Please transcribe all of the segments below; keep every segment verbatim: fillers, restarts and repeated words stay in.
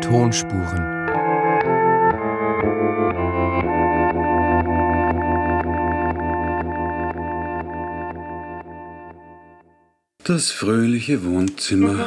Tonspuren. Das fröhliche Wohnzimmer.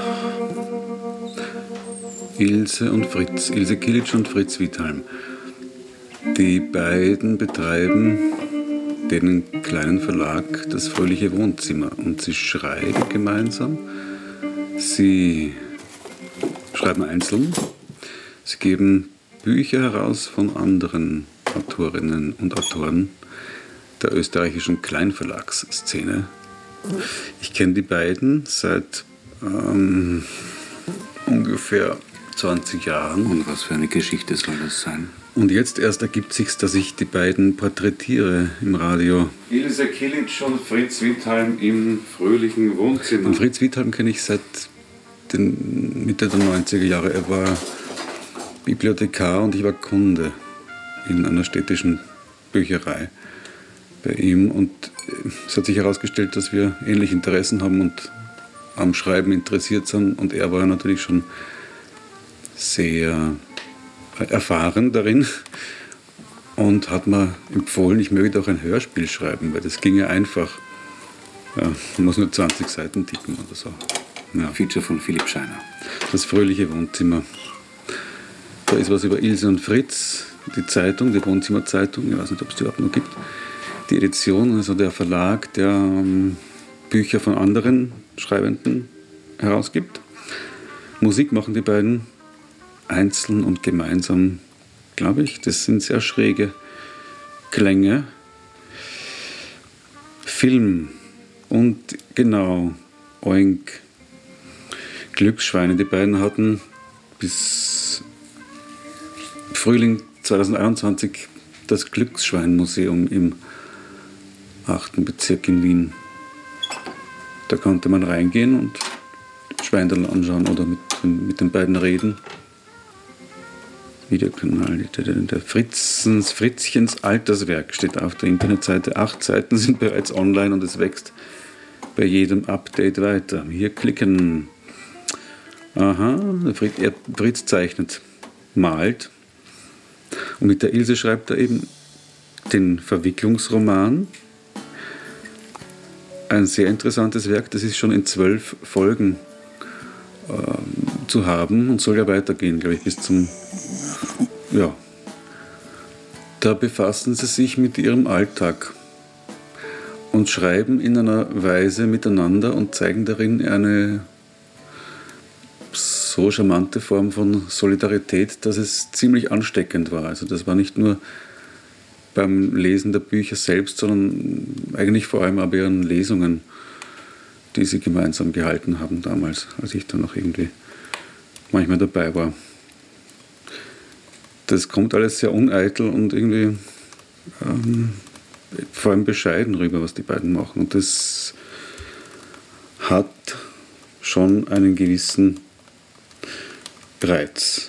Ilse und Fritz, Ilse Kilic und Fritz Withalm. Die beiden betreiben den kleinen Verlag Das fröhliche Wohnzimmer und sie schreiben gemeinsam. Sie schreiben einzeln. Sie geben Bücher heraus von anderen Autorinnen und Autoren der österreichischen Kleinverlagsszene. Ich kenne die beiden seit ähm, ungefähr zwanzig Jahren. Und was für eine Geschichte soll das sein? Und jetzt erst ergibt sich, dass ich die beiden porträtiere im Radio. Ilse Kilic und Fritz Withalm im fröhlichen Wohnzimmer. Und Fritz Withalm kenne ich seit den Mitte der neunziger Jahre. Er war Bibliothekar und ich war Kunde in einer städtischen Bücherei bei ihm. Und es hat sich herausgestellt, dass wir ähnliche Interessen haben und am Schreiben interessiert sind. Und er war natürlich schon sehr erfahren darin und hat mir empfohlen, ich möge doch ein Hörspiel schreiben, weil das ginge einfach. Ja, man muss nur zwanzig Seiten tippen oder so. Ja. Feature von Philipp Scheiner. Das fröhliche Wohnzimmer. Da ist was über Ilse und Fritz, die Zeitung, die Wohnzimmerzeitung, ich weiß nicht, ob es die überhaupt noch gibt. Die Edition, also der Verlag, der ähm, Bücher von anderen Schreibenden herausgibt. Musik machen die beiden einzeln und gemeinsam, glaube ich. Das sind sehr schräge Klänge. Film und genau, Oink, Glücksschweine. Die beiden hatten bis Frühling zweitausendeinundzwanzig das Glücksschweinmuseum im achten Bezirk in Wien. Da konnte man reingehen und Schweinerl anschauen oder mit, mit den beiden reden. Videokanal, der Fritzens, Fritzchens Alterswerk steht auf der Internetseite. Acht Seiten sind bereits online und es wächst bei jedem Update weiter. Hier klicken. Aha, der Fritz, er, Fritz zeichnet, malt. Und mit der Ilse schreibt er eben den Verwicklungsroman. Ein sehr interessantes Werk, das ist schon in zwölf Folgen äh, zu haben und soll ja weitergehen, glaube ich, bis zum... Ja. Da befassen sie sich mit ihrem Alltag und schreiben in einer Weise miteinander und zeigen darin eine so charmante Form von Solidarität, dass es ziemlich ansteckend war. Also das war nicht nur beim Lesen der Bücher selbst, sondern eigentlich vor allem aber ihren Lesungen, die sie gemeinsam gehalten haben damals, als ich da noch irgendwie manchmal dabei war. Das kommt alles sehr uneitel und irgendwie ähm, vor allem bescheiden rüber, was die beiden machen. Und das hat schon einen gewissen Reiz.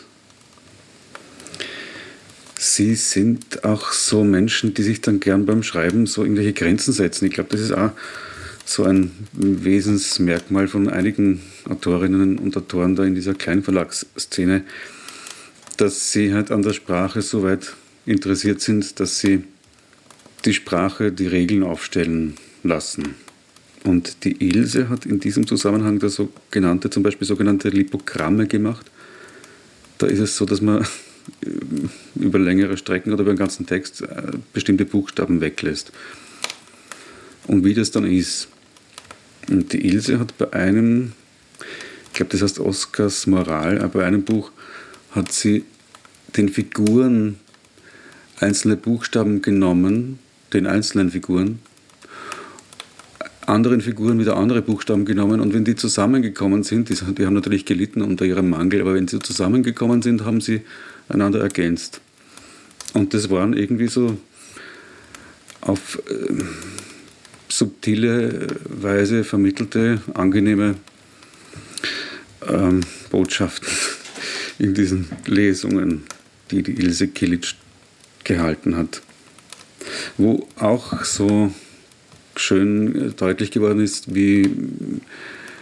Sie sind auch so Menschen, die sich dann gern beim Schreiben so irgendwelche Grenzen setzen. Ich glaube, das ist auch so ein Wesensmerkmal von einigen Autorinnen und Autoren da in dieser Kleinverlagsszene, dass sie halt an der Sprache so weit interessiert sind, dass sie die Sprache, die Regeln aufstellen lassen. Und die Ilse hat in diesem Zusammenhang da sogenannte, zum Beispiel sogenannte Lipogramme gemacht. Da ist es so, dass man über längere Strecken oder über den ganzen Text bestimmte Buchstaben weglässt. Und wie das dann ist. Und die Ilse hat bei einem, ich glaube, das heißt Oskars Moral, aber bei einem Buch hat sie den Figuren einzelne Buchstaben genommen, den einzelnen Figuren, anderen Figuren wieder andere Buchstaben genommen und wenn die zusammengekommen sind, die, die haben natürlich gelitten unter ihrem Mangel, aber wenn sie zusammengekommen sind, haben sie einander ergänzt. Und das waren irgendwie so auf äh, subtile Weise vermittelte, angenehme ähm, Botschaften in diesen Lesungen, die die Ilse Kilic gehalten hat. Wo auch so schön deutlich geworden ist, wie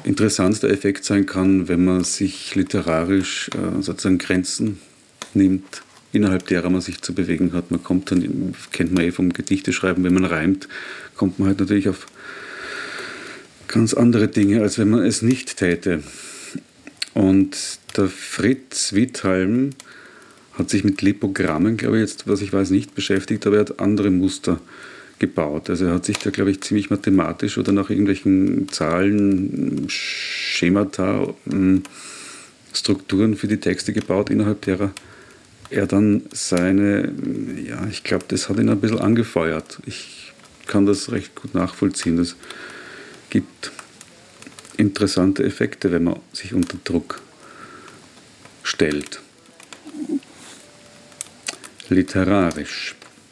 interessantster Effekt sein kann, wenn man sich literarisch äh, sozusagen Grenzen nimmt, innerhalb derer man sich zu bewegen hat. Man kommt dann, kennt man eh vom Gedichteschreiben, wenn man reimt, kommt man halt natürlich auf ganz andere Dinge, als wenn man es nicht täte. Und der Fritz Withalm hat sich mit Lipogrammen, glaube ich jetzt, was ich weiß, nicht beschäftigt, aber er hat andere Muster gebaut. Also er hat sich da, glaube ich, ziemlich mathematisch oder nach irgendwelchen Zahlen, Schemata, Strukturen für die Texte gebaut, innerhalb derer er dann seine, ja, ich glaube, das hat ihn ein bisschen angefeuert. Ich kann das recht gut nachvollziehen. Das gibt interessante Effekte, wenn man sich unter Druck stellt. Literarisch.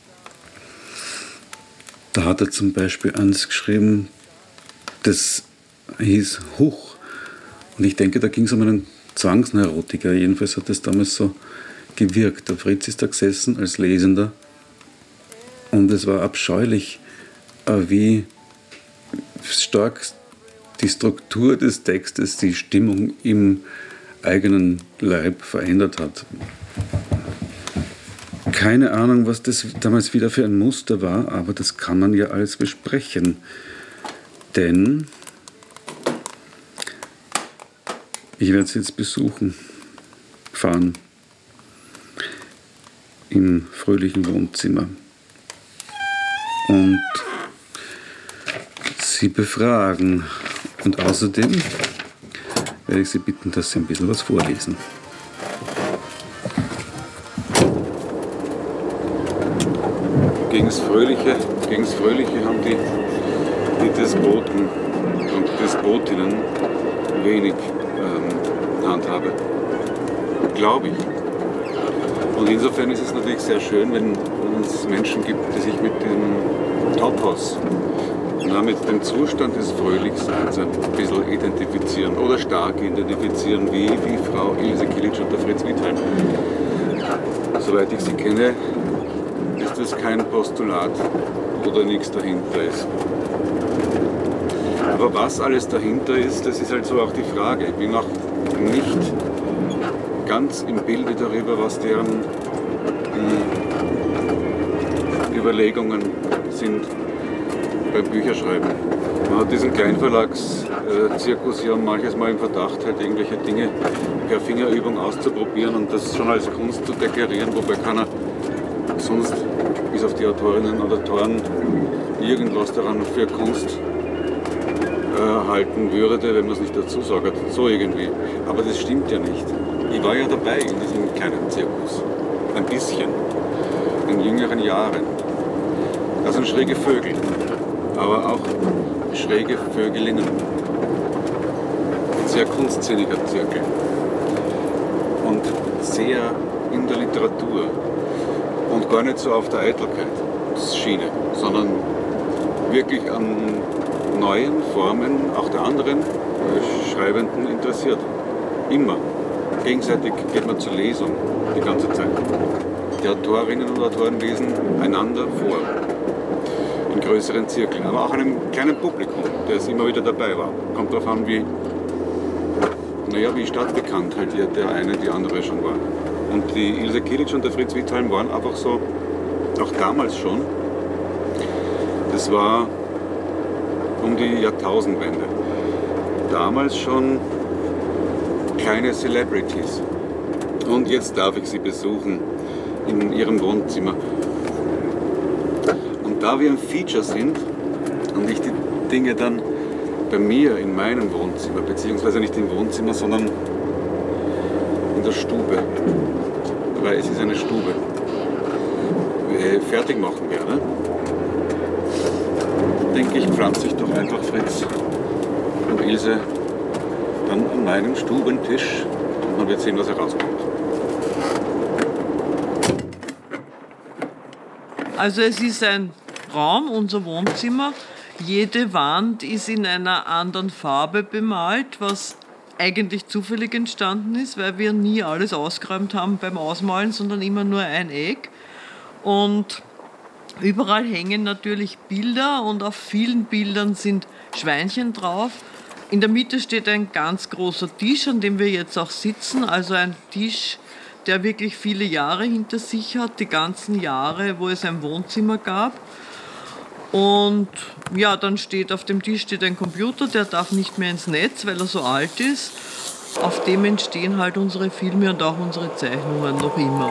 Da hat er zum Beispiel eins geschrieben, das hieß Huch. Und ich denke, da ging es um einen Zwangsneurotiker. Jedenfalls hat das damals so gewirkt. Der Fritz ist da gesessen als Lesender und es war abscheulich, wie stark die Struktur des Textes die Stimmung im eigenen Leib verändert hat. Keine Ahnung, was das damals wieder für ein Muster war, aber das kann man ja alles besprechen. Denn ich werde es jetzt besuchen, fahren im fröhlichen Wohnzimmer und sie befragen. Und außerdem werde ich Sie bitten, dass Sie ein bisschen was vorlesen. Gegen das Fröhliche, gegen das Fröhliche haben die, die Despoten und Despotinnen wenig ähm, Handhabe, glaube ich. Und insofern ist es natürlich sehr schön, wenn, wenn es Menschen gibt, die sich mit dem Topos, mit dem Zustand des Fröhlichseins ein bisschen identifizieren oder stark identifizieren, wie die Frau Ilse Kilic und der Fritz Withalm. Soweit ich sie kenne, ist das kein Postulat oder nichts dahinter ist. Aber was alles dahinter ist, das ist halt so auch die Frage. Ich bin auch nicht ganz im Bilde darüber, was deren mh, Überlegungen sind beim Bücherschreiben. Man hat diesen Kleinverlagszirkus ja manches Mal im Verdacht, halt irgendwelche Dinge per Fingerübung auszuprobieren und das schon als Kunst zu deklarieren, wobei keiner sonst, bis auf die Autorinnen und Autoren, irgendwas daran für Kunst äh, halten würde, wenn man es nicht dazu sagt. So irgendwie. Aber das stimmt ja nicht. Ich war ja dabei in diesem kleinen Zirkus. Ein bisschen. In jüngeren Jahren. Das sind schräge Vögel. Aber auch schräge Vögelinnen. Ein sehr kunstsinniger Zirkel. Und sehr in der Literatur. Und gar nicht so auf der Eitelkeitsschiene, sondern wirklich an neuen Formen auch der anderen Schreibenden interessiert. Immer. Gegenseitig geht man zur Lesung die ganze Zeit. Die Autorinnen und Autoren lesen einander vor. In größeren Zirkeln, aber auch einem kleinen Publikum, das immer wieder dabei war. Kommt darauf an, wie, naja, wie stadtbekannt halt der eine, die andere schon war. Und die Ilse Kilic und der Fritz Withalm waren einfach so, auch damals schon, das war um die Jahrtausendwende, damals schon kleine Celebrities. Und jetzt darf ich sie besuchen in ihrem Wohnzimmer. Und da wir ein Feature sind und ich die Dinge dann bei mir in meinem Wohnzimmer, beziehungsweise nicht im Wohnzimmer, sondern in der Stube, weil es ist eine Stube, fertig machen werde, denke ich, pflanze ich doch einfach Fritz und Ilse dann an meinem Stubentisch und man wird sehen, was herauskommt. Also es ist ein Raum, unser Wohnzimmer. Jede Wand ist in einer anderen Farbe bemalt, was eigentlich zufällig entstanden ist, weil wir nie alles ausgeräumt haben beim Ausmalen, sondern immer nur ein Eck. Und überall hängen natürlich Bilder und auf vielen Bildern sind Schweinchen drauf. In der Mitte steht ein ganz großer Tisch, an dem wir jetzt auch sitzen. Also ein Tisch, der wirklich viele Jahre hinter sich hat, die ganzen Jahre, wo es ein Wohnzimmer gab. Und ja, dann steht auf dem Tisch steht ein Computer, der darf nicht mehr ins Netz, weil er so alt ist. Auf dem entstehen halt unsere Filme und auch unsere Zeichnungen noch immer.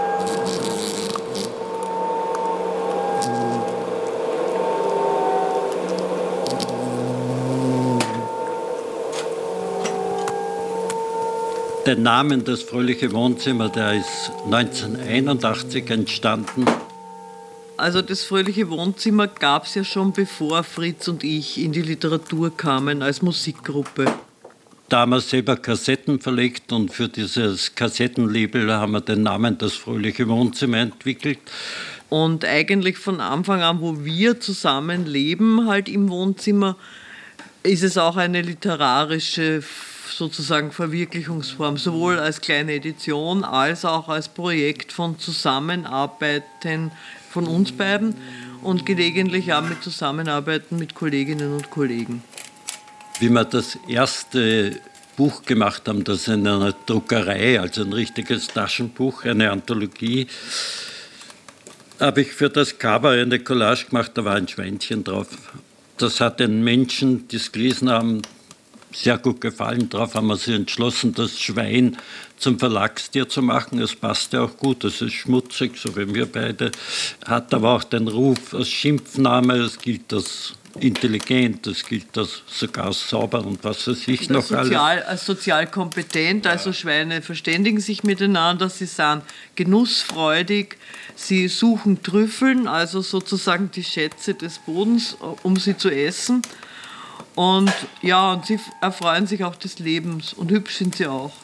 Der Name Das fröhliche Wohnzimmer, der ist neunzehnhunderteinundachtzig entstanden. Also das fröhliche Wohnzimmer gab es ja schon, bevor Fritz und ich in die Literatur kamen als Musikgruppe. Da haben wir selber Kassetten verlegt und für dieses Kassettenlabel haben wir den Namen Das fröhliche Wohnzimmer entwickelt. Und eigentlich von Anfang an, wo wir zusammen leben, halt im Wohnzimmer, ist es auch eine literarische sozusagen Verwirklichungsform, sowohl als kleine Edition als auch als Projekt von Zusammenarbeiten von uns beiden und gelegentlich auch mit Zusammenarbeiten mit Kolleginnen und Kollegen. Wie wir das erste Buch gemacht haben, das in einer Druckerei, also ein richtiges Taschenbuch, eine Anthologie, habe ich für das Cover eine Collage gemacht, da war ein Schweinchen drauf. Das hat den Menschen, die es gelesen haben, sehr gut gefallen. Darauf haben wir sich entschlossen, das Schwein zum Verlagstier zu machen. Es passte auch gut, es ist schmutzig, so wie wir beide. Hat aber auch den Ruf als Schimpfname, es gilt als intelligent, es gilt als sogar als sauber und was weiß ich noch sozial, alles. Als sozial kompetent, also Schweine verständigen sich miteinander, sie sind genussfreudig, sie suchen Trüffeln, also sozusagen die Schätze des Bodens, um sie zu essen. Und ja, und sie erfreuen sich auch des Lebens und hübsch sind sie auch.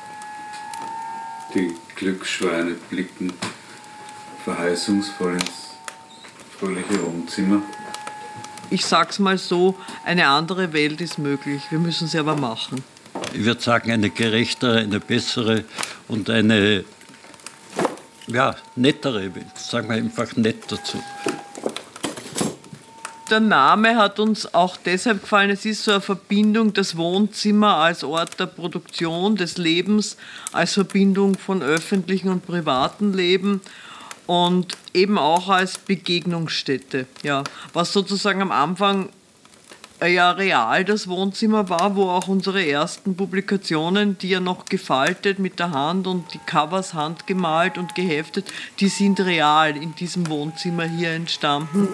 Die Glücksschweine blicken verheißungsvoll ins fröhliche Wohnzimmer. Ich sag's mal so, eine andere Welt ist möglich, wir müssen sie aber machen. Ich würde sagen, eine gerechtere, eine bessere und eine ja, nettere Welt, sagen wir einfach nett dazu. Der Name hat uns auch deshalb gefallen, es ist so eine Verbindung, das Wohnzimmer als Ort der Produktion, des Lebens, als Verbindung von öffentlichem und privatem Leben und eben auch als Begegnungsstätte. Ja, was sozusagen am Anfang ja real das Wohnzimmer war, wo auch unsere ersten Publikationen, die ja noch gefaltet mit der Hand und die Covers handgemalt und geheftet, die sind real in diesem Wohnzimmer hier entstanden.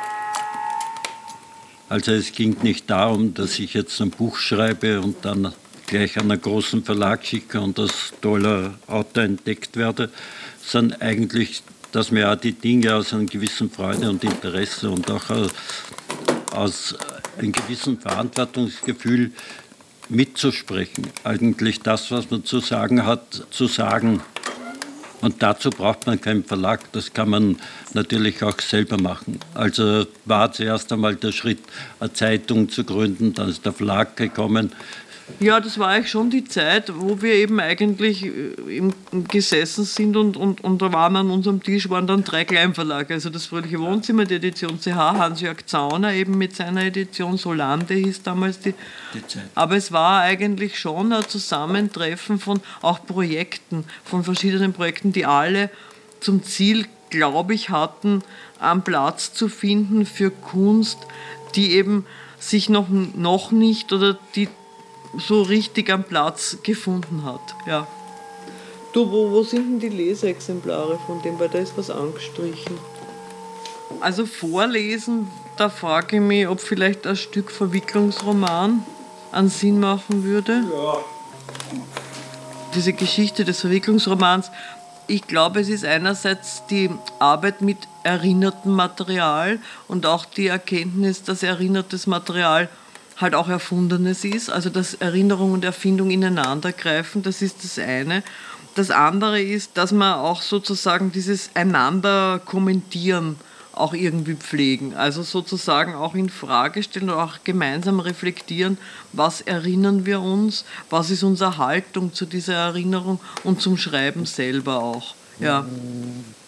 Also es ging nicht darum, dass ich jetzt ein Buch schreibe und dann gleich an einen großen Verlag schicke und als toller Autor entdeckt werde, sondern eigentlich, dass mir auch die Dinge aus einer gewissen Freude und Interesse und auch aus einem gewissen Verantwortungsgefühl mitzusprechen. Eigentlich das, was man zu sagen hat, zu sagen. Und dazu braucht man keinen Verlag, das kann man natürlich auch selber machen. Also war zuerst einmal der Schritt, eine Zeitung zu gründen, dann ist der Verlag gekommen. Ja, das war eigentlich schon die Zeit, wo wir eben eigentlich im, gesessen sind und, und, und da waren an unserem Tisch waren dann drei Kleinverlage, also das Fröhliche Wohnzimmer, die Edition C H, Hans-Jörg Zauner eben mit seiner Edition, Solande hieß damals die. die Zeit. Aber es war eigentlich schon ein Zusammentreffen von auch Projekten, von verschiedenen Projekten, die alle zum Ziel, glaube ich, hatten, einen Platz zu finden für Kunst, die eben sich noch, noch nicht oder die so richtig am Platz gefunden hat. Ja. Du, wo, wo sind denn die Leseexemplare von dem? Weil da ist was angestrichen. Also vorlesen, da frage ich mich, ob vielleicht ein Stück Verwicklungsroman einen Sinn machen würde. Ja. Diese Geschichte des Verwicklungsromans, ich glaube, es ist einerseits die Arbeit mit erinnertem Material und auch die Erkenntnis, dass erinnertes Material halt auch Erfundenes ist, also dass Erinnerung und Erfindung ineinander greifen, das ist das eine. Das andere ist, dass man auch sozusagen dieses einander kommentieren auch irgendwie pflegen, also sozusagen auch in Frage stellen oder auch gemeinsam reflektieren, was erinnern wir uns, was ist unsere Haltung zu dieser Erinnerung und zum Schreiben selber auch. Ja.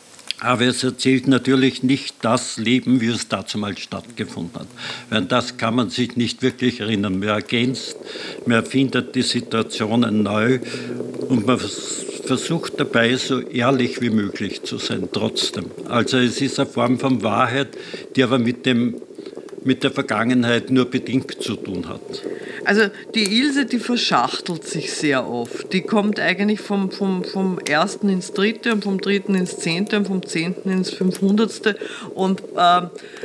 Aber es erzählt natürlich nicht das Leben, wie es damals stattgefunden hat. Weil das kann man sich nicht wirklich erinnern. Man ergänzt, man erfindet die Situationen neu und man versucht dabei, so ehrlich wie möglich zu sein, trotzdem. Also es ist eine Form von Wahrheit, die aber mit dem mit der Vergangenheit nur bedingt zu tun hat. Also die Ilse, die verschachtelt sich sehr oft. Die kommt eigentlich vom, vom, vom ersten ins dritte und vom dritten ins zehnte und vom zehnten ins fünfhundertste. Und äh,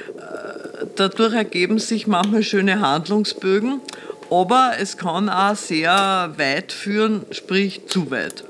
dadurch ergeben sich manchmal schöne Handlungsbögen, aber es kann auch sehr weit führen, sprich zu weit.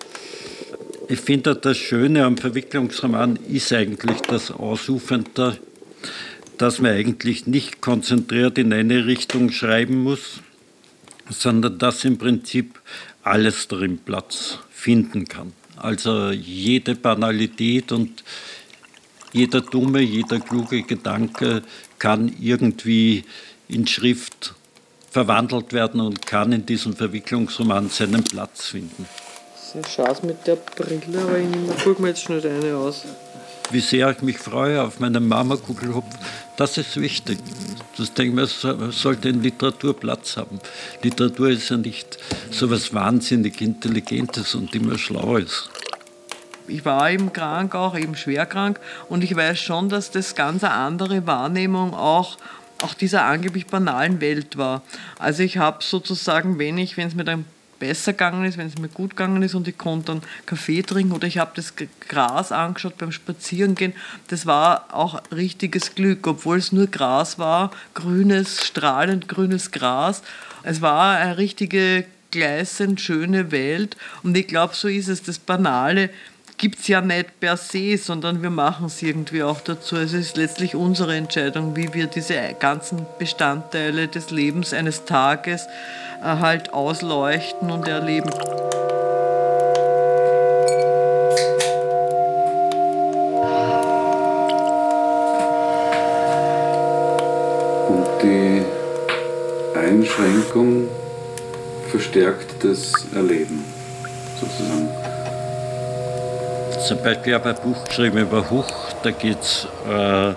Ich finde, das Schöne am Verwicklungsroman ist eigentlich das Ausufernde, dass man eigentlich nicht konzentriert in eine Richtung schreiben muss, sondern dass im Prinzip alles darin Platz finden kann. Also jede Banalität und jeder dumme, jeder kluge Gedanke kann irgendwie in Schrift verwandelt werden und kann in diesem Verwicklungsroman seinen Platz finden. Sehr schade mit der Brille, aber ich gucke mir jetzt schnell eine aus. Wie sehr ich mich freue auf meinen Marmorkugelhupf, das ist wichtig. Das denke ich mir, sollte in Literatur Platz haben. Literatur ist ja nicht so etwas wahnsinnig Intelligentes und immer Schlaues. Ich war eben krank, auch eben schwer krank, und ich weiß schon, dass das ganz eine andere Wahrnehmung auch, auch dieser angeblich banalen Welt war. Also ich habe sozusagen, wenn ich, wenn es mir dann besser gegangen ist, wenn es mir gut gegangen ist und ich konnte dann Kaffee trinken oder ich habe das Gras angeschaut beim Spazierengehen, das war auch richtiges Glück, obwohl es nur Gras war, grünes, strahlend grünes Gras. Es war eine richtige, gleißend schöne Welt, und ich glaube, so ist es. Das Banale gibt es ja nicht per se, sondern wir machen es irgendwie auch dazu. Es ist letztlich unsere Entscheidung, wie wir diese ganzen Bestandteile des Lebens eines Tages äh, halt ausleuchten und erleben. Und die Einschränkung verstärkt das Erleben, sozusagen. Zum Beispiel habe ich ein Buch geschrieben über Huch, da geht es äh,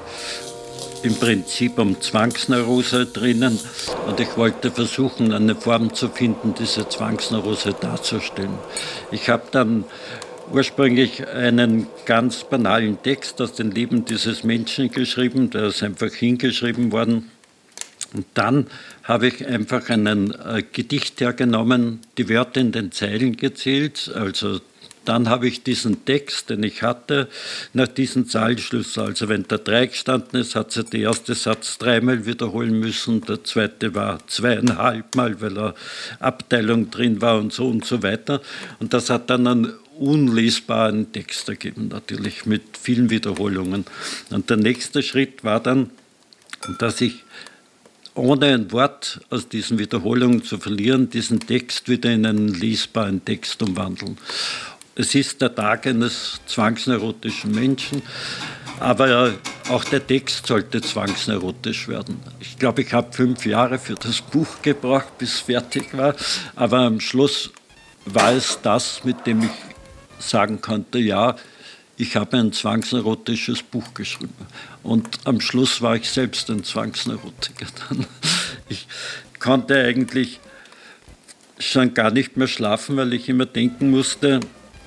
im Prinzip um Zwangsneurose drinnen, und ich wollte versuchen, eine Form zu finden, diese Zwangsneurose darzustellen. Ich habe dann ursprünglich einen ganz banalen Text aus dem Leben dieses Menschen geschrieben, der ist einfach hingeschrieben worden. Und dann habe ich einfach ein äh, Gedicht hergenommen, die Wörter in den Zeilen gezählt, also dann habe ich diesen Text, den ich hatte, nach diesem Zahlenschlüssel. Also wenn da drei gestanden ist, hat sie den ersten Satz dreimal wiederholen müssen, der zweite war zweieinhalb Mal, weil eine Abteilung drin war und so und so weiter. Und das hat dann einen unlesbaren Text ergeben, natürlich mit vielen Wiederholungen. Und der nächste Schritt war dann, dass ich ohne ein Wort aus diesen Wiederholungen zu verlieren, diesen Text wieder in einen lesbaren Text umwandeln. Es ist der Tag eines zwangsneurotischen Menschen, aber auch der Text sollte zwangsneurotisch werden. Ich glaube, ich habe fünf Jahre für das Buch gebraucht, bis es fertig war, aber am Schluss war es das, mit dem ich sagen konnte, ja, ich habe ein zwangsneurotisches Buch geschrieben. Und am Schluss war ich selbst ein Zwangsneurotiker. Ich konnte eigentlich schon gar nicht mehr schlafen, weil ich immer denken musste,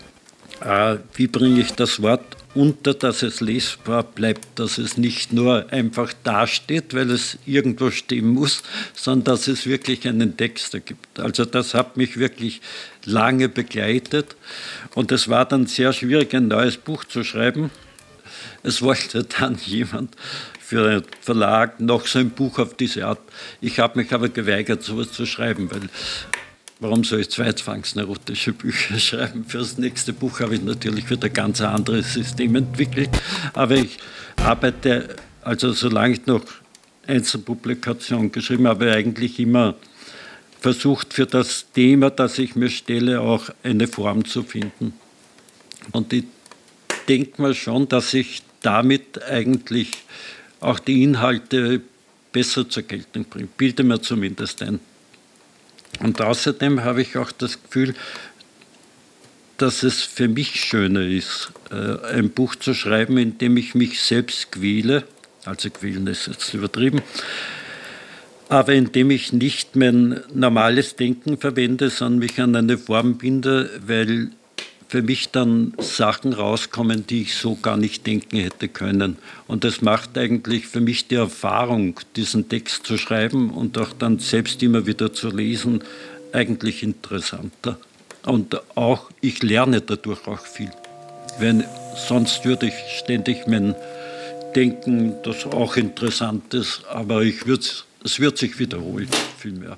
äh, wie bringe ich das Wort unter, dass es lesbar bleibt, dass es nicht nur einfach dasteht, weil es irgendwo stehen muss, sondern dass es wirklich einen Text ergibt. Also das hat mich wirklich lange begleitet, und es war dann sehr schwierig, ein neues Buch zu schreiben. Es wollte dann jemand für einen Verlag noch so ein Buch auf diese Art. Ich habe mich aber geweigert, sowas zu schreiben, weil warum soll ich zwei zwangsneurotische Bücher schreiben? Für das nächste Buch habe ich natürlich wieder ein ganz anderes System entwickelt. Aber ich arbeite, also solange ich noch Einzelpublikationen geschrieben habe, eigentlich immer versucht, für das Thema, das ich mir stelle, auch eine Form zu finden. Und ich denke mir schon, dass ich damit eigentlich auch die Inhalte besser zur Geltung bringe. Bilde mir zumindest ein. Und außerdem habe ich auch das Gefühl, dass es für mich schöner ist, ein Buch zu schreiben, in dem ich mich selbst quäle, also quälen ist jetzt übertrieben, aber in dem ich nicht mein normales Denken verwende, sondern mich an eine Form binde, weil für mich dann Sachen rauskommen, die ich so gar nicht denken hätte können. Und das macht eigentlich für mich die Erfahrung, diesen Text zu schreiben und auch dann selbst immer wieder zu lesen, eigentlich interessanter. Und auch, ich lerne dadurch auch viel. Wenn, sonst würde ich ständig mein Denken, das auch interessant ist, aber ich würde, es wird sich wiederholen, viel mehr.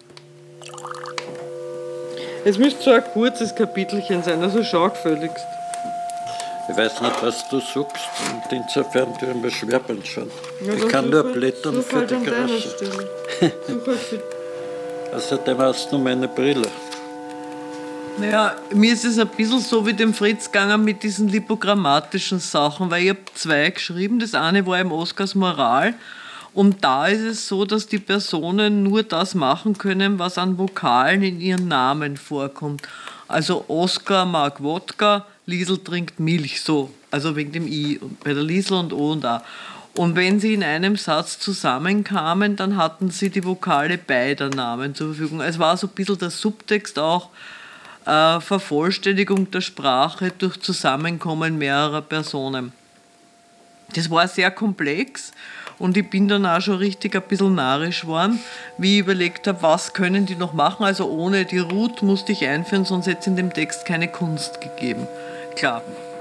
Es müsste so ein kurzes Kapitelchen sein, also schau gefälligst. Ich weiß nicht, was du suchst, und insofern tun wir schwer beim Schauen. Ja, ich kann nur halt, blättern für halt die Größe. Größe. Außerdem hast du meine Brille. Naja, mir ist es ein bisschen so wie dem Fritz gegangen mit diesen lipogrammatischen Sachen, weil ich habe zwei geschrieben. Das eine war im Oskars Moral. Und da ist es so, dass die Personen nur das machen können, was an Vokalen in ihren Namen vorkommt. Also Oskar mag Wodka, Liesel trinkt Milch, so. Also wegen dem I, bei der Liesel und O und A. Und wenn sie in einem Satz zusammenkamen, dann hatten sie die Vokale beider Namen zur Verfügung. Es war so ein bisschen der Subtext auch, äh, Vervollständigung der Sprache durch Zusammenkommen mehrerer Personen. Das war sehr komplex. Und ich bin dann auch schon richtig ein bisschen narrisch geworden, wie ich überlegt habe, was können die noch machen. Also ohne die Ruth musste ich einführen, sonst hätte es in dem Text keine Kunst gegeben. Klar.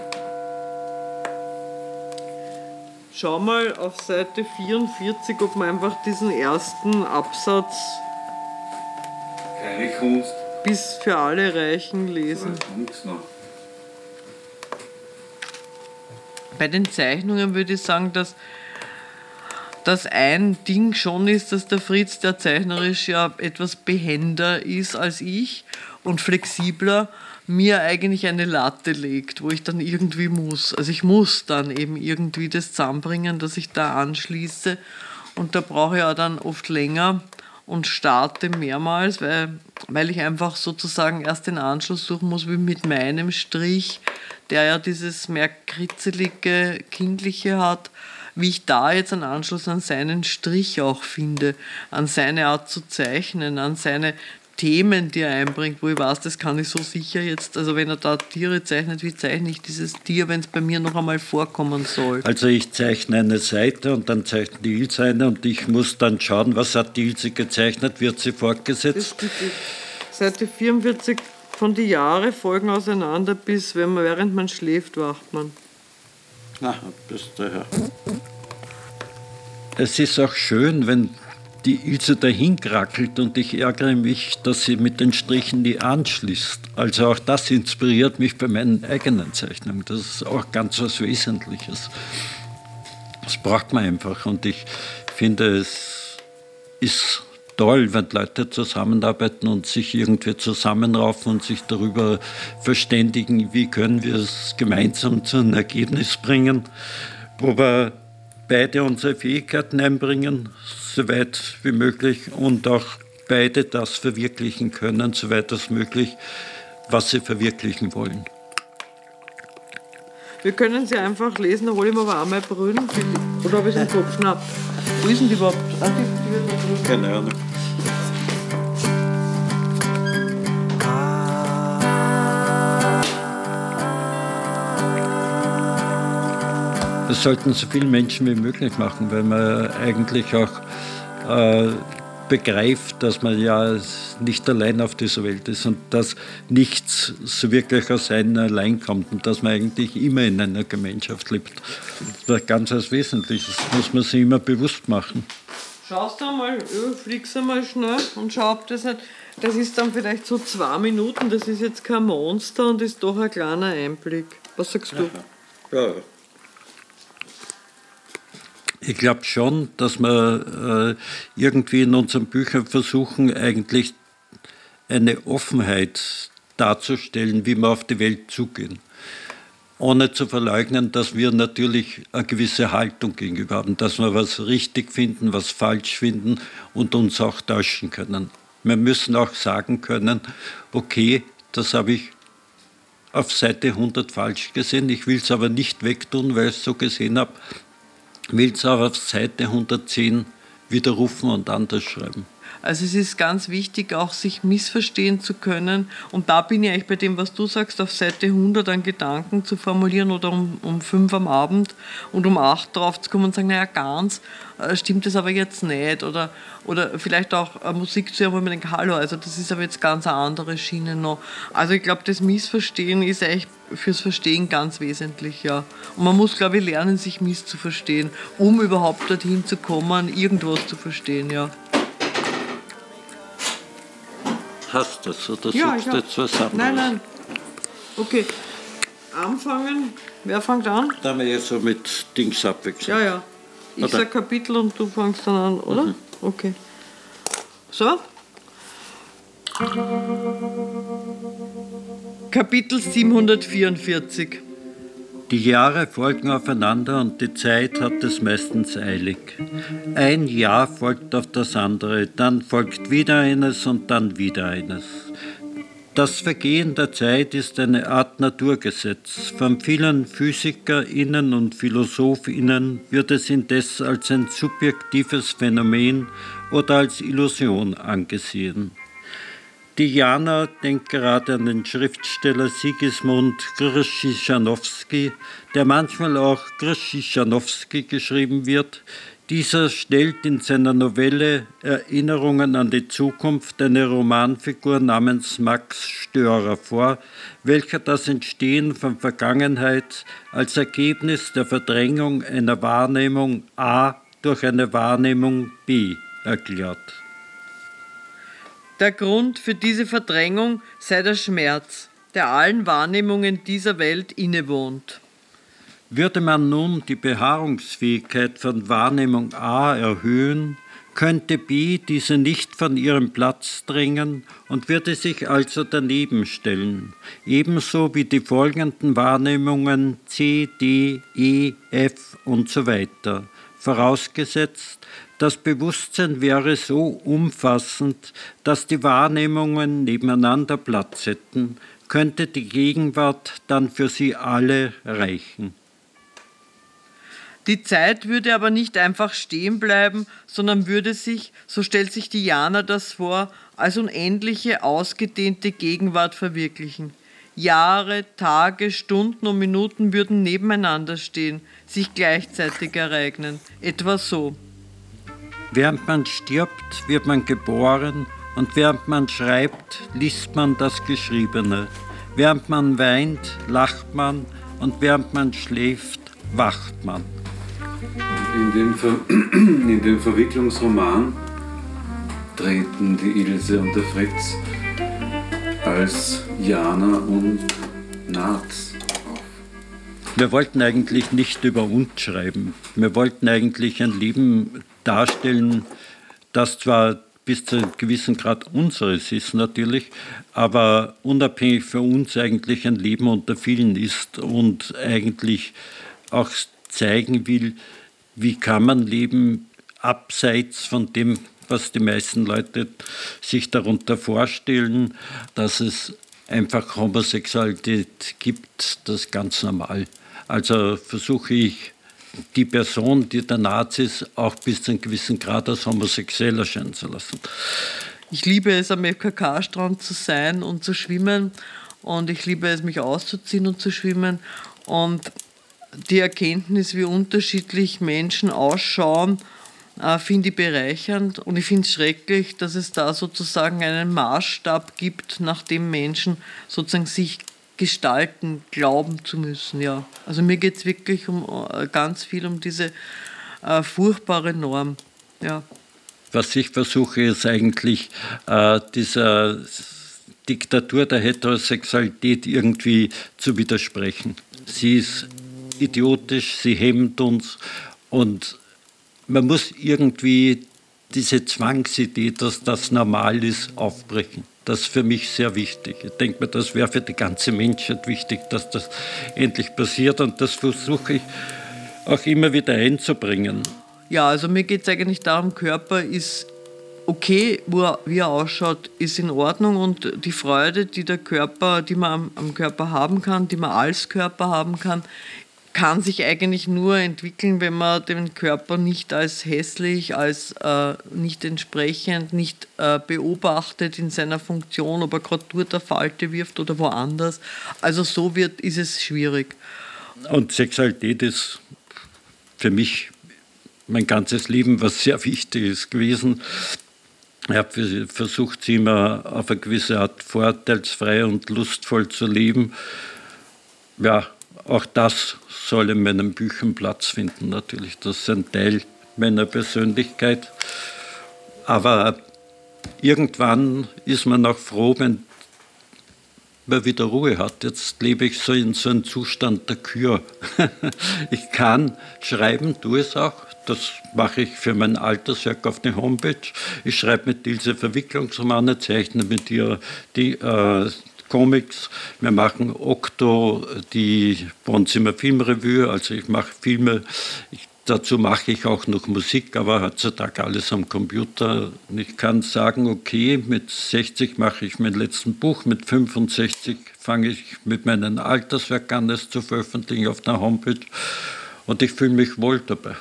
Schau mal auf Seite vierundvierzig, ob man einfach diesen ersten Absatz Keine Kunst. bis für alle Reichen lesen. Bei den Zeichnungen würde ich sagen, dass dass ein Ding schon ist, dass der Fritz, der zeichnerisch ja etwas behender ist als ich und flexibler, mir eigentlich eine Latte legt, wo ich dann irgendwie muss. Also ich muss dann eben irgendwie das zusammenbringen, dass ich da anschließe. Und da brauche ich ja dann oft länger und starte mehrmals, weil, weil ich einfach sozusagen erst den Anschluss suchen muss, wie mit meinem Strich, der ja dieses mehr kritzelige, kindliche hat, wie ich da jetzt einen Anschluss an seinen Strich auch finde, an seine Art zu zeichnen, an seine Themen, die er einbringt, wo ich weiß, das kann ich so sicher jetzt, also wenn er da Tiere zeichnet, wie zeichne ich dieses Tier, wenn es bei mir noch einmal vorkommen soll? Also ich zeichne eine Seite und dann zeichnet die Ilse eine und ich muss dann schauen, was hat die Ilse gezeichnet, wird sie fortgesetzt? Seite vierundvierzig, von die Jahre folgen auseinander, bis wenn man, während man schläft, wacht man. Na, bist du ja. Es ist auch schön, wenn die Ilse dahin krackelt und ich ärgere mich, dass sie mit den Strichen nie anschließt. Also auch das inspiriert mich bei meinen eigenen Zeichnungen. Das ist auch ganz was Wesentliches. Das braucht man einfach und ich finde, es ist toll, wenn Leute zusammenarbeiten und sich irgendwie zusammenraufen und sich darüber verständigen, wie können wir es gemeinsam zu einem Ergebnis bringen, wo wir beide unsere Fähigkeiten einbringen, soweit wie möglich, und auch beide das verwirklichen können, soweit als möglich, was sie verwirklichen wollen. Wir können sie einfach lesen, da hole ich mir aber auch mal Brühen. Oder habe ich es im Kopf? Nein. Wo ist denn die überhaupt? Ah, die, die wird da drüben. Keine Ahnung. Das sollten so viele Menschen wie möglich machen, weil man eigentlich auch äh, begreift, dass man ja nicht allein auf dieser Welt ist und dass nichts so wirklich aus einem allein kommt und dass man eigentlich immer in einer Gemeinschaft lebt. Das ist ganz was Wesentliches, das muss man sich immer bewusst machen. Schaust du einmal, fliegst einmal schnell und schau, ob das nicht. Das ist dann vielleicht so zwei Minuten, das ist jetzt kein Monster und ist doch ein kleiner Einblick. Was sagst du? Ja. Ich glaube schon, dass wir äh, irgendwie in unseren Büchern versuchen, eigentlich eine Offenheit darzustellen, wie wir auf die Welt zugehen. Ohne zu verleugnen, dass wir natürlich eine gewisse Haltung gegenüber haben, dass wir was richtig finden, was falsch finden und uns auch täuschen können. Wir müssen auch sagen können, okay, das habe ich auf Seite hundert falsch gesehen. Ich will es aber nicht wegtun, weil ich es so gesehen habe. Will es aber auf Seite hundertzehn widerrufen und anders schreiben. Also es ist ganz wichtig, auch sich missverstehen zu können. Und da bin ich eigentlich bei dem, was du sagst, auf Seite hundert einen Gedanken zu formulieren oder um, um fünf am Abend und um acht drauf zu kommen und sagen, naja, ganz äh, stimmt das aber jetzt nicht. Oder, oder vielleicht auch äh, Musik zu hören, wo man denkt, hallo, also das ist aber jetzt ganz eine andere Schiene noch. Also ich glaube, das Missverstehen ist eigentlich fürs Verstehen ganz wesentlich, ja. Und man muss, glaube ich, lernen, sich misszuverstehen, um überhaupt dorthin zu kommen, irgendwas zu verstehen, ja. Hast du das oder Ja, suchst du jetzt was anderes? Nein, nein. Okay. Anfangen. Wer fängt an? Da wir jetzt so mit Dings abwechseln. Ja, ja. Ich Oder? sag Kapitel und du fängst dann an, oder? Mhm. Okay. So. Kapitel siebenhundertvierundvierzig. Die Jahre folgen aufeinander und die Zeit hat es meistens eilig. Ein Jahr folgt auf das andere, dann folgt wieder eines und dann wieder eines. Das Vergehen der Zeit ist eine Art Naturgesetz. Von vielen PhysikerInnen und PhilosophInnen wird es indes als ein subjektives Phänomen oder als Illusion angesehen. Diana denkt gerade an den Schriftsteller Sigismund Krzyżanowski, der manchmal auch Krzyżanowski geschrieben wird. Dieser stellt in seiner Novelle Erinnerungen an die Zukunft eine Romanfigur namens Max Störer vor, welcher das Entstehen von Vergangenheit als Ergebnis der Verdrängung einer Wahrnehmung A durch eine Wahrnehmung B erklärt. Der Grund für diese Verdrängung sei der Schmerz, der allen Wahrnehmungen dieser Welt innewohnt. Würde man nun die Beharrungsfähigkeit von Wahrnehmung A erhöhen, könnte B diese nicht von ihrem Platz drängen und würde sich also daneben stellen, ebenso wie die folgenden Wahrnehmungen C, D, E, F und so weiter. Vorausgesetzt, das Bewusstsein wäre so umfassend, dass die Wahrnehmungen nebeneinander Platz hätten, könnte die Gegenwart dann für sie alle reichen. Die Zeit würde aber nicht einfach stehen bleiben, sondern würde sich, so stellt sich Diana das vor, als unendliche, ausgedehnte Gegenwart verwirklichen. Jahre, Tage, Stunden und Minuten würden nebeneinander stehen, sich gleichzeitig ereignen. Etwa so. Während man stirbt, wird man geboren und während man schreibt, liest man das Geschriebene. Während man weint, lacht man und während man schläft, wacht man. In dem, Ver in dem Verwicklungsroman treten die Ilse und der Fritz als Jana und Naz auf. Wir wollten eigentlich nicht über uns schreiben. Wir wollten eigentlich ein Leben darstellen, das zwar bis zu einem gewissen Grad unseres ist natürlich, aber unabhängig für uns eigentlich ein Leben unter vielen ist und eigentlich auch zeigen will, wie kann man leben abseits von dem, was die meisten Leute sich darunter vorstellen, dass es einfach Homosexualität gibt, das ist ganz normal. Also versuche ich, die Person, die der Nazi ist, auch bis zu einem gewissen Grad als homosexuell erscheinen zu lassen. Ich liebe es, am F K K-Strand zu sein und zu schwimmen und ich liebe es, mich auszuziehen und zu schwimmen und die Erkenntnis, wie unterschiedlich Menschen ausschauen, äh, finde ich bereichernd und ich finde es schrecklich, dass es da sozusagen einen Maßstab gibt, nach dem Menschen sozusagen sich gestalten, glauben zu müssen. Ja. Also mir geht es wirklich um äh, ganz viel um diese äh, furchtbare Norm. Ja. Was ich versuche, ist eigentlich äh, dieser Diktatur der Heterosexualität irgendwie zu widersprechen. Sie ist idiotisch, sie hemmt uns und man muss irgendwie diese Zwangsidee, dass das normal ist, aufbrechen. Das ist für mich sehr wichtig. Ich denke mir, das wäre für die ganze Menschheit wichtig, dass das endlich passiert und das versuche ich auch immer wieder einzubringen. Ja, also mir geht es eigentlich darum, Körper ist okay, wo er, wie er ausschaut, ist in Ordnung und die Freude, die der Körper, die man am, am Körper haben kann, die man als Körper haben kann, kann sich eigentlich nur entwickeln, wenn man den Körper nicht als hässlich, als äh, nicht entsprechend, nicht äh, beobachtet in seiner Funktion, ob er gerade durch der Falte wirft oder woanders. Also so wird, ist es schwierig. Und Sexualität ist für mich mein ganzes Leben was sehr wichtig ist gewesen. Ich habe versucht, sie immer auf eine gewisse Art vorurteilsfrei und lustvoll zu leben. Ja, auch das soll in meinen Büchern Platz finden, natürlich. Das ist ein Teil meiner Persönlichkeit. Aber irgendwann ist man auch froh, wenn man wieder Ruhe hat. Jetzt lebe ich so in so einem Zustand der Kür. Ich kann schreiben, tue es auch. Das mache ich für mein Alterswerk auf der Homepage. Ich schreibe mit Ilse Verwicklungsromane, zeichne mit ihr die äh, Comics. Wir machen Okto, die Wohnzimmer Filmrevue. Also ich mache Filme. Ich, dazu mache ich auch noch Musik, aber heutzutage alles am Computer. Ich kann sagen, okay, mit sechzig mache ich mein letztes Buch, mit fünfundsechzig fange ich mit meinem Alterswerk an, es zu veröffentlichen auf der Homepage. Und ich fühle mich wohl dabei.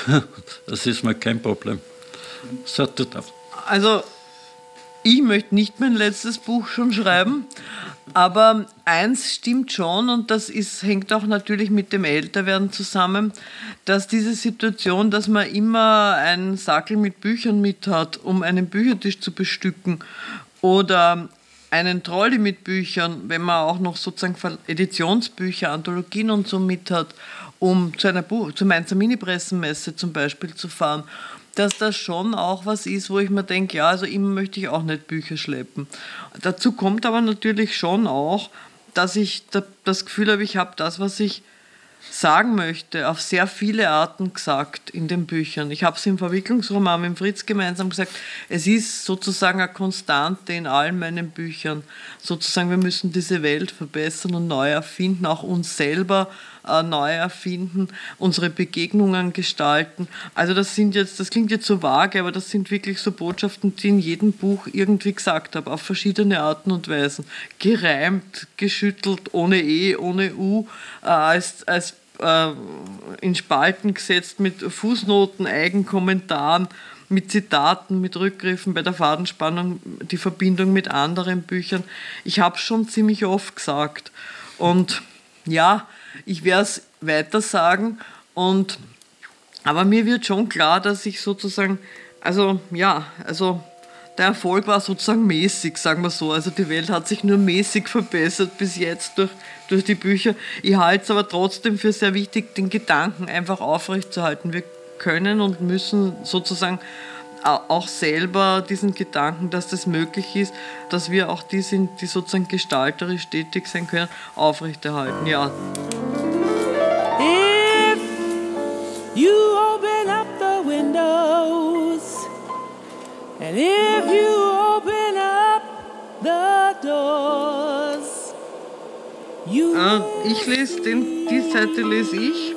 Das ist mir kein Problem. So, du darfst. Also, ich möchte nicht mein letztes Buch schon schreiben, aber eins stimmt schon und das ist, hängt auch natürlich mit dem Älterwerden zusammen, dass diese Situation, dass man immer einen Sackel mit Büchern mit hat, um einen Büchertisch zu bestücken oder einen Trolley mit Büchern, wenn man auch noch sozusagen Editionsbücher, Anthologien und so mit hat, um zu einer Buch, zu Mainzer Mini-Pressenmesse zum Beispiel zu fahren, dass das schon auch was ist, wo ich mir denke, ja, also immer möchte ich auch nicht Bücher schleppen. Dazu kommt aber natürlich schon auch, dass ich das Gefühl habe, ich habe das, was ich sagen möchte, auf sehr viele Arten gesagt in den Büchern. Ich habe es im Verwicklungsroman mit Fritz gemeinsam gesagt, es ist sozusagen eine Konstante in allen meinen Büchern. Sozusagen, wir müssen diese Welt verbessern und neu erfinden, auch uns selber äh, neu erfinden, unsere Begegnungen gestalten. Also das sind jetzt, das klingt jetzt so vage, aber das sind wirklich so Botschaften, die in jedem Buch irgendwie gesagt habe, auf verschiedene Arten und Weisen. Gereimt, geschüttelt, ohne E, ohne U, äh, als, als äh, in Spalten gesetzt mit Fußnoten, Eigenkommentaren, mit Zitaten, mit Rückgriffen bei der Fadenspannung, die Verbindung mit anderen Büchern. Ich habe es schon ziemlich oft gesagt. Und ja, ich werde es weiter sagen. Und, aber mir wird schon klar, dass ich sozusagen, also ja, also der Erfolg war sozusagen mäßig, sagen wir so. Also die Welt hat sich nur mäßig verbessert bis jetzt durch, durch die Bücher. Ich halte es aber trotzdem für sehr wichtig, den Gedanken einfach aufrechtzuerhalten. Wir können und müssen sozusagen auch selber diesen Gedanken, dass das möglich ist, dass wir auch die sind, die sozusagen gestalterisch tätig sein können, aufrechterhalten. Ja. If you open up the windows and if you open up the doors, you äh, ich lese den, die Seite lese ich.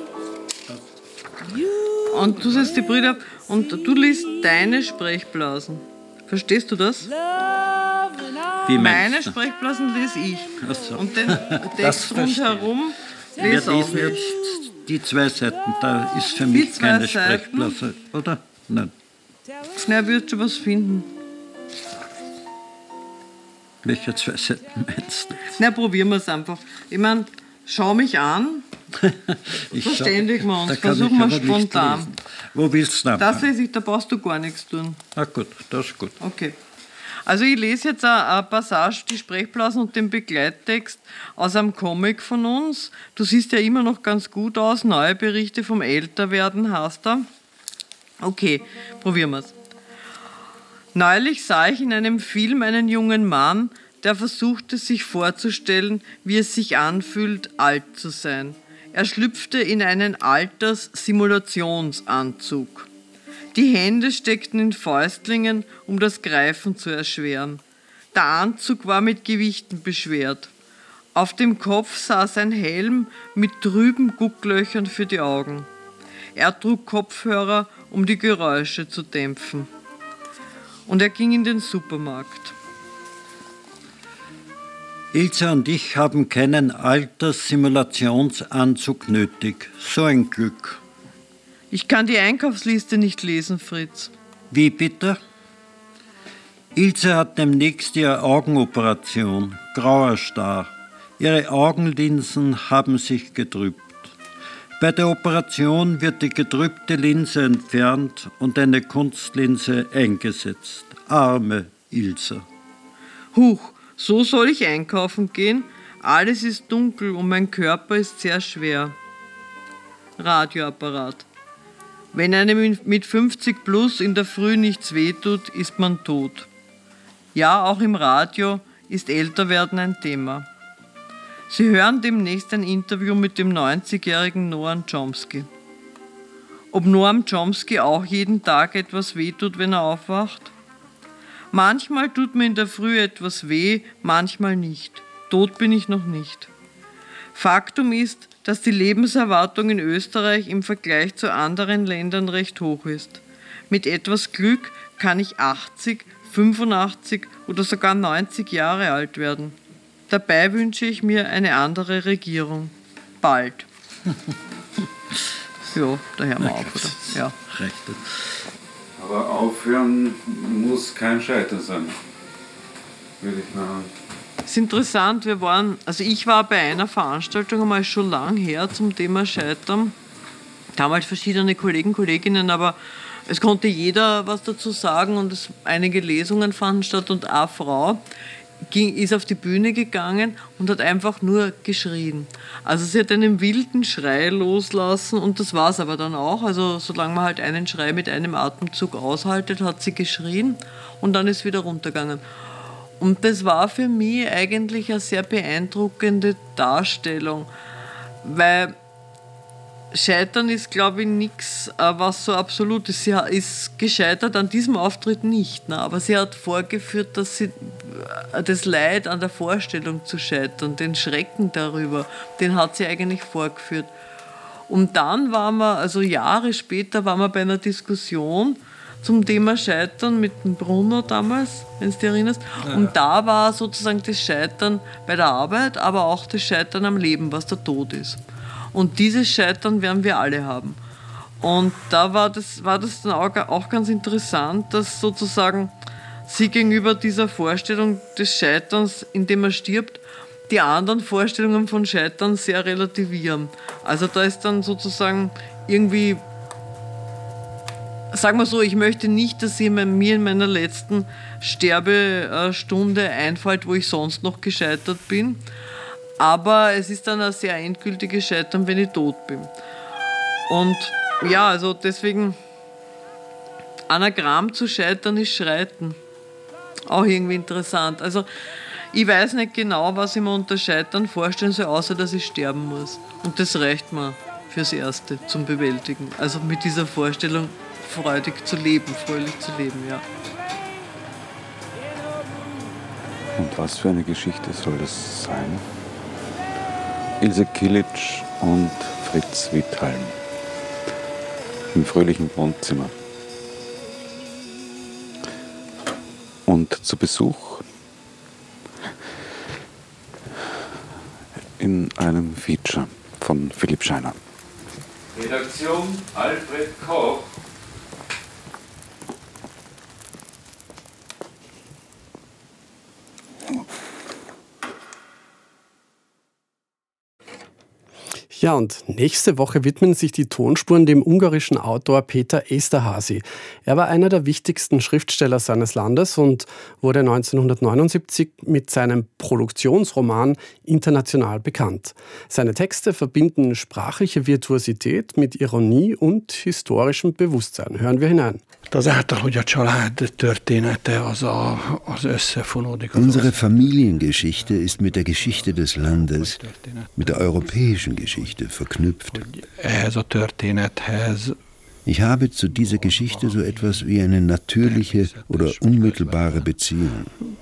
Und du setzt die Brille ab und du liest deine Sprechblasen. Verstehst du das? Wie Meine Sprechblasen lese ich. Ach so. Und den Text rundherum Wir lese auch lesen ich. jetzt die zwei Seiten. Da ist für Die mich zwei keine Seiten? Sprechblase, oder? Nein. Schnell wirst du was finden. Welche zwei Seiten meinst du? Na, probieren wir es einfach. Ich meine, schau mich an. Ich Verständigen wir uns. da kann Versuchen ich wir aber nicht spontan. lesen. Wo willst du Das anfangen? lese ich, da brauchst du gar nichts tun. Ah gut, das ist gut. Okay. Also ich lese jetzt eine Passage, die Sprechblasen und den Begleittext aus einem Comic von uns. Du siehst ja immer noch ganz gut aus. Neue Berichte vom Älterwerden hast du. Okay, probieren wir es. Neulich sah ich in einem Film einen jungen Mann, der versuchte, sich vorzustellen, wie es sich anfühlt, alt zu sein. Er schlüpfte in einen Alters-Simulationsanzug. Die Hände steckten in Fäustlingen, um das Greifen zu erschweren. Der Anzug war mit Gewichten beschwert. Auf dem Kopf saß ein Helm mit trüben Gucklöchern für die Augen. Er trug Kopfhörer, um die Geräusche zu dämpfen. Und er ging in den Supermarkt. Ilse und ich haben keinen Alterssimulationsanzug nötig. So ein Glück. Ich kann die Einkaufsliste nicht lesen, Fritz. Wie bitte? Ilse hat demnächst ihre Augenoperation, grauer Star. Ihre Augenlinsen haben sich getrübt. Bei der Operation wird die getrübte Linse entfernt und eine Kunstlinse eingesetzt. Arme Ilse. Huch, so soll ich einkaufen gehen? Alles ist dunkel und mein Körper ist sehr schwer. Radioapparat. Wenn einem mit fünfzig plus in der Früh nichts wehtut, ist man tot. Ja, auch im Radio ist Älterwerden ein Thema. Sie hören demnächst ein Interview mit dem neunzigjährigen Noam Chomsky. Ob Noam Chomsky auch jeden Tag etwas wehtut, wenn er aufwacht? Manchmal tut mir in der Früh etwas weh, manchmal nicht. Tot bin ich noch nicht. Faktum ist, dass die Lebenserwartung in Österreich im Vergleich zu anderen Ländern recht hoch ist. Mit etwas Glück kann ich achtzig, fünfundachtzig oder sogar neunzig Jahre alt werden. Dabei wünsche ich mir eine andere Regierung. Bald. Ja, da hören wir auf, oder? Ja. Aber aufhören muss kein Scheitern sein, würde ich mal. Es ist interessant, wir waren, also ich war bei einer Veranstaltung einmal schon lang her zum Thema Scheitern. Da haben halt verschiedene Kollegen, Kolleginnen, aber es konnte jeder was dazu sagen und es, einige Lesungen fanden statt und eine Frau ging, ist auf die Bühne gegangen und hat einfach nur geschrien. Also sie hat einen wilden Schrei loslassen und das war es aber dann auch. Also solange man halt einen Schrei mit einem Atemzug aushaltet, hat sie geschrien und dann ist wieder runtergegangen. Und das war für mich eigentlich eine sehr beeindruckende Darstellung, weil Scheitern ist, glaube ich, nichts, was so absolut ist. Sie ist gescheitert an diesem Auftritt nicht, ne? Aber sie hat vorgeführt, dass sie das Leid an der Vorstellung zu scheitern, den Schrecken darüber, den hat sie eigentlich vorgeführt. Und dann waren wir, also Jahre später, waren wir bei einer Diskussion zum Thema Scheitern mit dem Bruno damals, wenn du dich erinnerst. Ja. Und da war sozusagen das Scheitern bei der Arbeit, aber auch das Scheitern am Leben, was der Tod ist. Und dieses Scheitern werden wir alle haben. Und da war das, war das dann auch, auch ganz interessant, dass sozusagen sie gegenüber dieser Vorstellung des Scheiterns, indem man stirbt, die anderen Vorstellungen von Scheitern sehr relativieren. Also da ist dann sozusagen irgendwie, sagen wir so, ich möchte nicht, dass sie mir in meiner letzten Sterbestunde einfällt, wo ich sonst noch gescheitert bin. Aber es ist dann ein sehr endgültiges Scheitern, wenn ich tot bin. Und ja, also deswegen, Anagramm zu scheitern ist Schreiten. Auch irgendwie interessant. Also ich weiß nicht genau, was ich mir unter Scheitern vorstellen soll, außer dass ich sterben muss. Und das reicht mir fürs Erste zum Bewältigen. Also mit dieser Vorstellung, freudig zu leben, fröhlich zu leben, ja. Und was für eine Geschichte soll das sein? Ilse Kilic und Fritz Withalm im fröhlichen Wohnzimmer. Und zu Besuch in einem Feature von Philipp Scheiner. Redaktion Alfred Koch. Ja, und nächste Woche widmen sich die Tonspuren dem ungarischen Autor Péter Esterházy. Er war einer der wichtigsten Schriftsteller seines Landes und wurde neunzehnhundertneunundsiebzig mit seinem Produktionsroman international bekannt. Seine Texte verbinden sprachliche Virtuosität mit Ironie und historischem Bewusstsein. Hören wir hinein. Unsere Familiengeschichte ist mit der Geschichte des Landes, mit der europäischen Geschichte verknüpft. Ich habe zu dieser Geschichte so etwas wie eine natürliche oder unmittelbare Beziehung.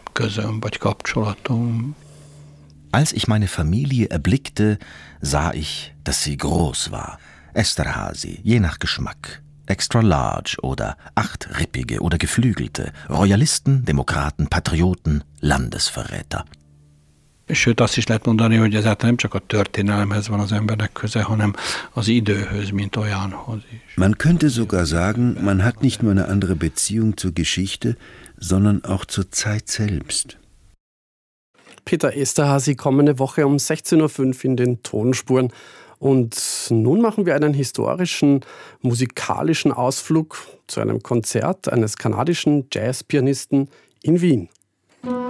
Als ich meine Familie erblickte, sah ich, dass sie groß war. Esterházy, je nach Geschmack. Extra Large oder Achtrippige oder Geflügelte, Royalisten, Demokraten, Patrioten, Landesverräter. Sőt, azt is lehet mondani, hogy ezáltal nem csak a történelemhez van az embernek köze, hanem az időhöz, mint olyanhoz is. Man könnte sogar sagen, man hat nicht nur eine andere Beziehung zur Geschichte, sondern auch zur Zeit selbst. Peter Esterházy kommende Woche um sechzehn Uhr fünf in den Tonspuren. Und nun machen wir einen historischen, musikalischen Ausflug zu einem Konzert eines kanadischen Jazzpianisten in Wien.